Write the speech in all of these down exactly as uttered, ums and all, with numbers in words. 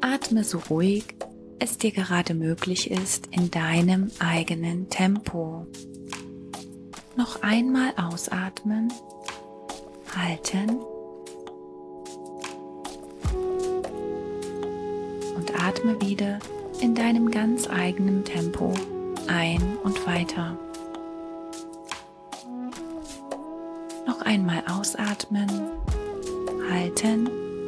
Atme so ruhig es dir gerade möglich ist in deinem eigenen Tempo. Noch einmal ausatmen, halten und atme wieder in deinem ganz eigenen Tempo ein und weiter. Noch einmal ausatmen, halten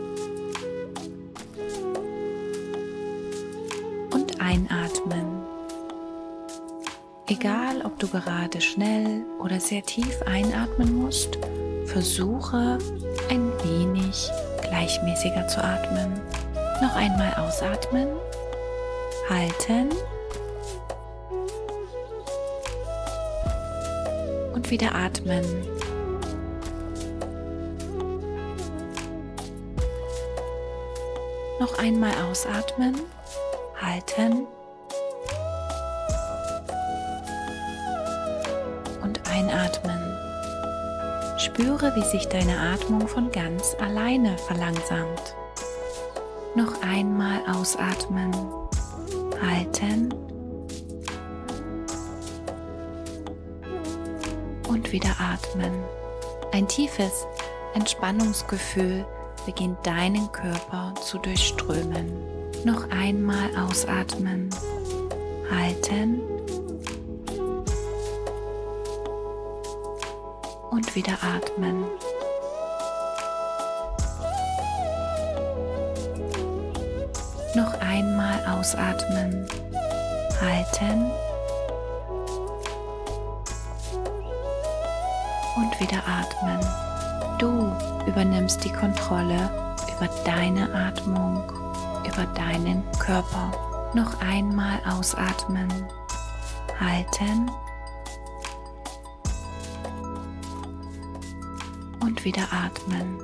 und einatmen. Egal, ob du gerade schnell oder sehr tief einatmen musst, versuche ein wenig gleichmäßiger zu atmen. Noch einmal ausatmen, halten und wieder atmen. Noch einmal ausatmen, halten und einatmen. Spüre, wie sich deine Atmung von ganz alleine verlangsamt. Noch einmal ausatmen, halten und wieder atmen. Ein tiefes Entspannungsgefühl beginnt deinen Körper zu durchströmen. Noch einmal ausatmen, halten und wieder atmen. Noch einmal ausatmen, halten und wieder atmen. Du übernimmst die Kontrolle über deine Atmung, über deinen Körper. Noch einmal ausatmen, halten und wieder atmen.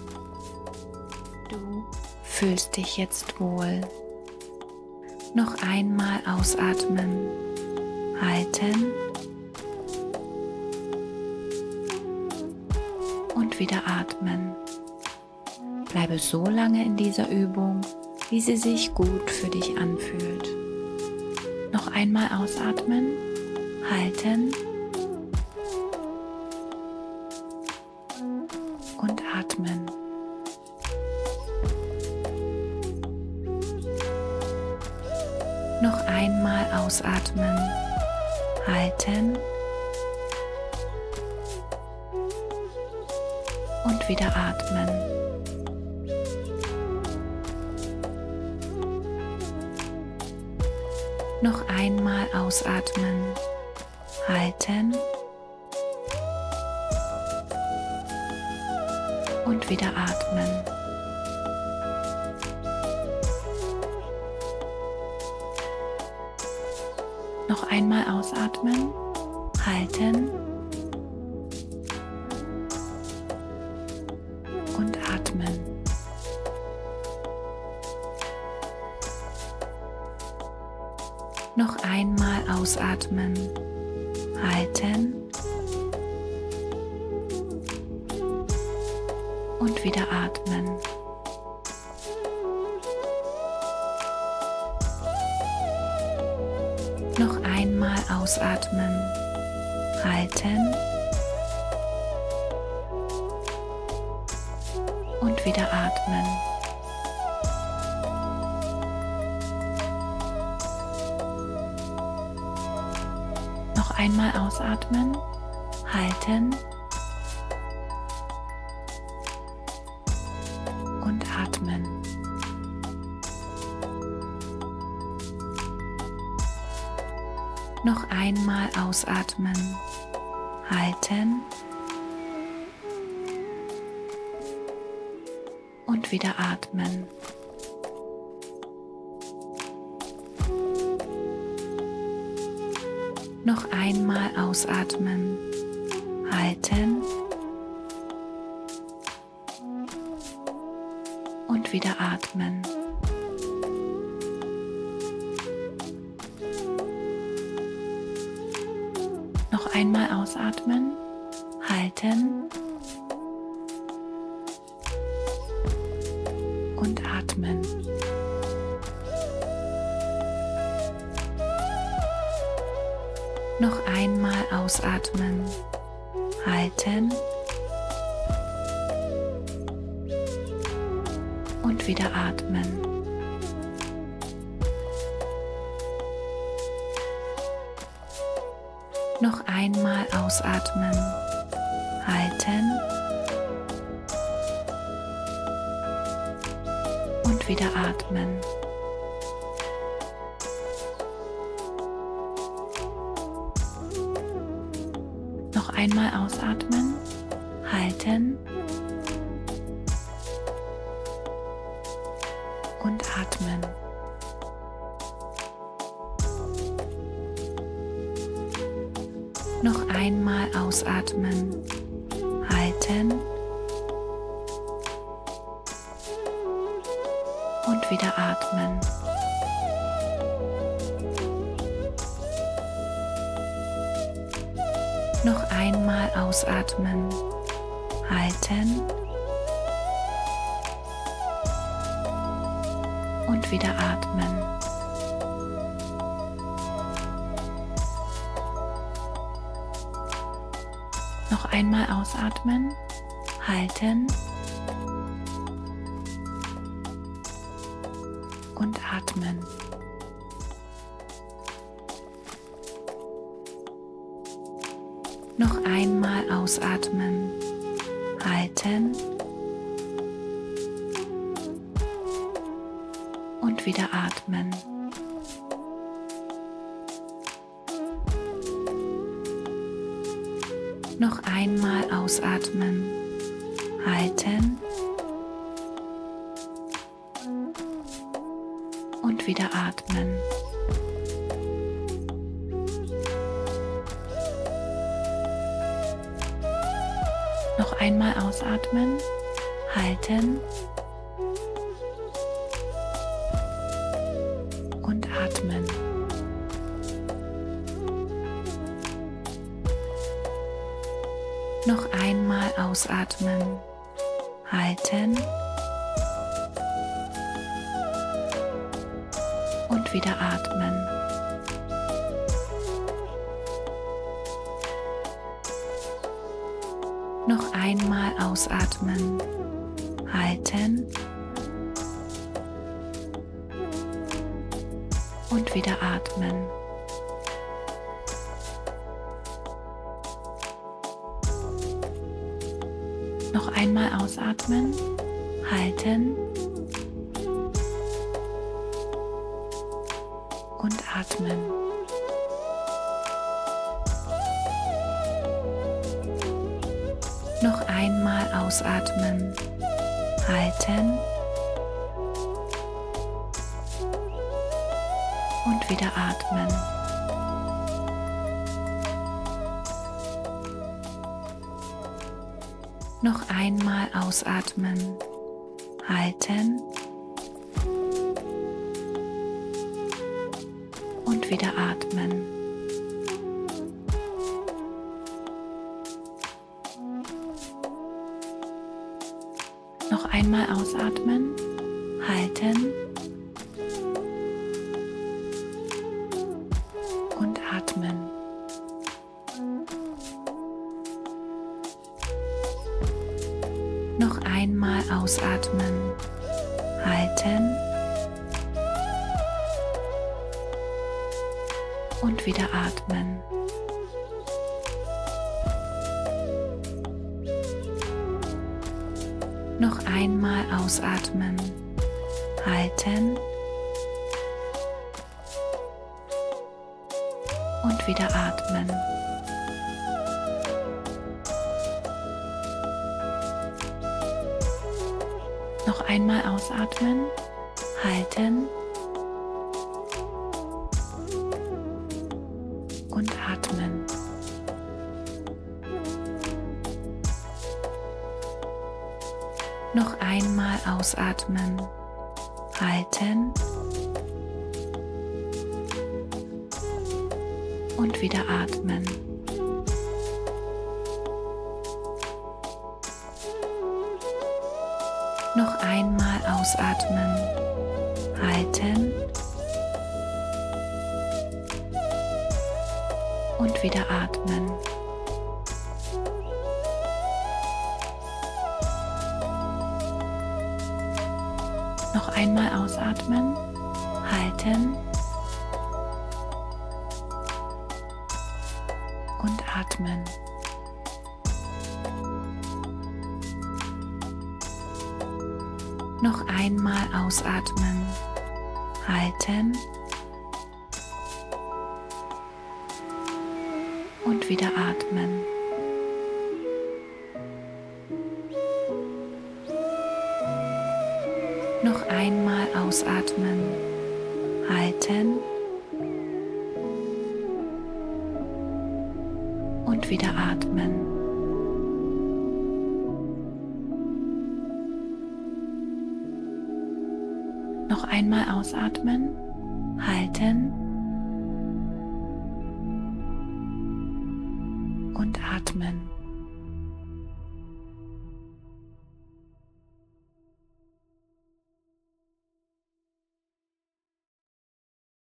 Du fühlst dich jetzt wohl. Noch einmal ausatmen, halten und wieder atmen. Bleibe so lange in dieser Übung, wie sie sich gut für dich anfühlt. Noch einmal ausatmen, halten und atmen. Noch einmal ausatmen, halten und wieder atmen. Noch einmal ausatmen, halten und wieder atmen. Noch einmal ausatmen, halten und atmen. Noch einmal ausatmen, halten und wieder atmen. Noch einmal ausatmen, halten und wieder atmen. Noch einmal ausatmen, halten und atmen. Noch einmal ausatmen, halten und wieder atmen. Noch einmal ausatmen, halten und wieder atmen. Noch einmal ausatmen, halten und atmen. Noch einmal ausatmen, halten und wieder atmen. Noch einmal ausatmen, halten und wieder atmen. Noch einmal ausatmen, halten und atmen. Noch einmal ausatmen, halten und wieder atmen. Noch einmal ausatmen, halten und wieder atmen. Noch einmal ausatmen, halten und atmen. Noch einmal ausatmen, halten und wieder atmen. Noch einmal ausatmen, halten und wieder atmen. Noch einmal ausatmen, halten und atmen. Noch einmal ausatmen, halten und wieder atmen. Noch einmal ausatmen, halten und wieder atmen. Noch einmal ausatmen, halten und atmen. Noch einmal ausatmen, halten und wieder atmen. Noch einmal ausatmen, halten und wieder atmen. Noch einmal ausatmen, halten und atmen. Noch einmal ausatmen, halten und wieder atmen. Noch einmal ausatmen, halten und wieder atmen. Noch einmal ausatmen, halten und atmen. Noch einmal ausatmen, halten und wieder atmen. Noch einmal ausatmen, halten und wieder atmen. Noch einmal ausatmen, halten und atmen. Noch einmal ausatmen, halten und wieder atmen. Noch einmal ausatmen, halten und wieder atmen. Noch einmal ausatmen, halten und atmen.